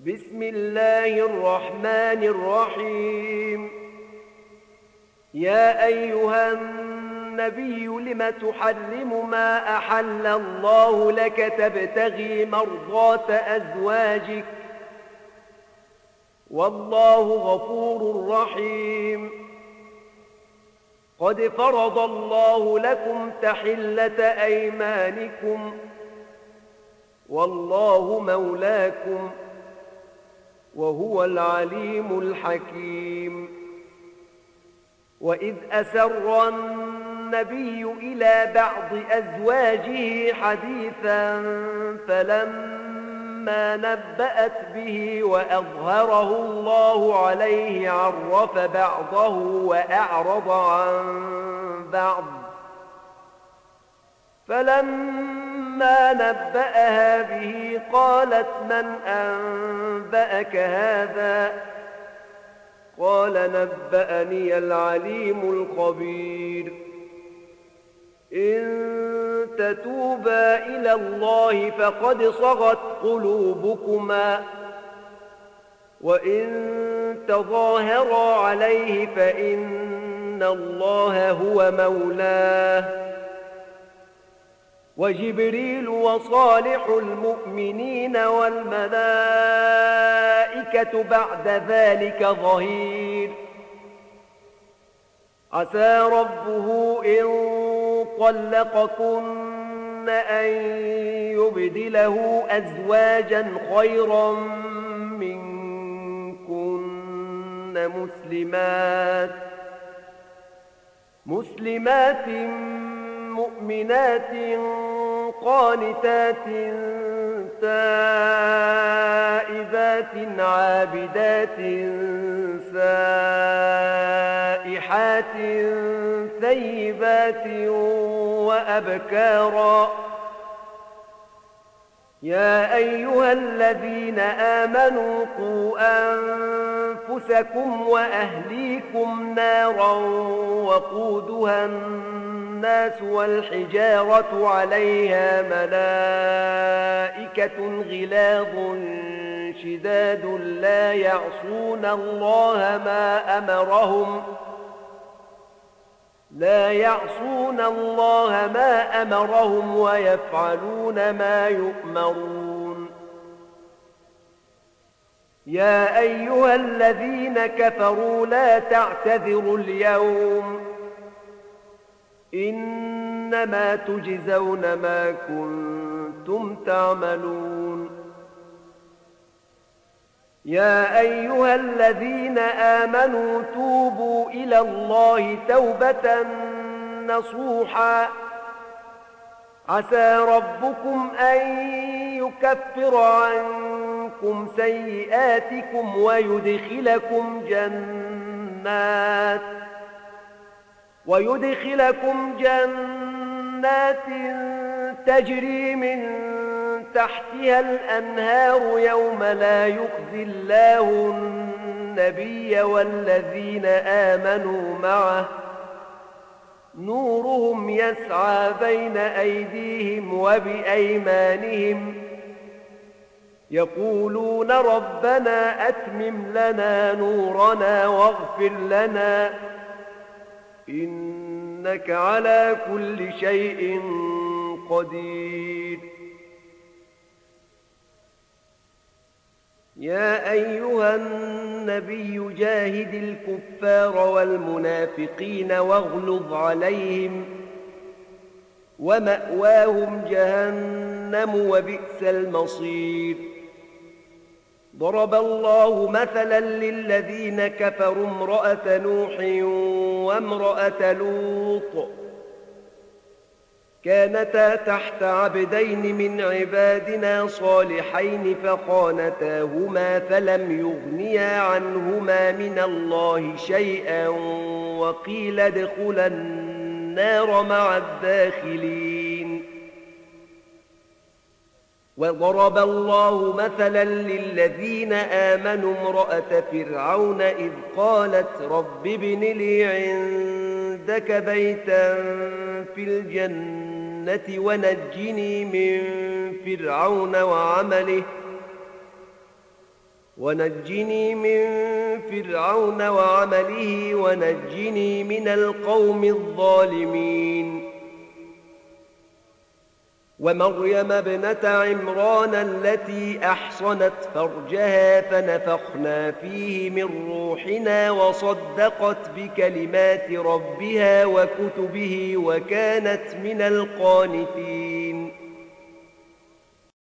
بسم الله الرحمن الرحيم. يا أيها النبي لم تحرم ما أحل الله لك تبتغي مرضات أزواجك والله غفور رحيم. قد فرض الله لكم تحلة أيمانكم والله مولاكم وهو العليم الحكيم. وإذ أسر النبي إلى بعض أزواجه حديثا فلما نبأت به وأظهره الله عليه عرف بعضه وأعرض عن بعض، فلما نبأها به قالت من أنبأك هذا؟ قال نبأني العليم الخبير. إن تتوبا إلى الله فقد صغت قلوبكما وإن تظاهرا عليه فإن الله هو مولاه وجبريل وصالح المؤمنين والملائكة بعد ذلك ظهير. عسى ربه إن طلقكن أن يبدله أزواجا خيرا منكن مسلمات مؤمنات قانتات تائبات عابدات سائحات ثيبات وأبكارا. يا أيها الذين آمنوا قوا أنفسكم وأهليكم نارا وقودها الناس والحجارة عليها ملائكة غلاظ شداد لا يعصون الله ما أمرهم ويفعلون ما يؤمرون. يا أيها الذين كفروا لا تعتذروا اليوم إنما تجزون ما كنتم تعملون. يا أيها الذين آمنوا توبوا إلى الله توبة نصوحا عسى ربكم أن يكفر عنكم سيئاتكم ويدخلكم جنات تجري من تحتها الأنهار يوم لا يخزي الله النبي والذين آمنوا معه نورهم يسعى بين أيديهم وبأيمانهم يقولون ربنا أتمم لنا نورنا واغفر لنا إنك على كل شيء قدير. يا أيها النبي جاهد الكفار والمنافقين واغلظ عليهم ومأواهم جهنم وبئس المصير. ضرب الله مثلا للذين كفروا امرأة نوح وامرأة لوط كانتا تحت عبدين من عبادنا صالحين فخانتاهما فلم يغنيا عنهما من الله شيئا وقيل ادخلا النار مع الداخلين. وضرب الله مثلا للذين آمنوا امرأة فرعون إذ قالت رب ابن لي عندك بيتا في الجنة ونجني من فرعون وعمله ونجني من فرعون وعمله ونجني من القوم الظالمين ومريم ابنة عمران التي أحصنت فرجها فنفخنا فيه من روحنا وصدقت بكلمات ربها وكتبه وكانت من القانتين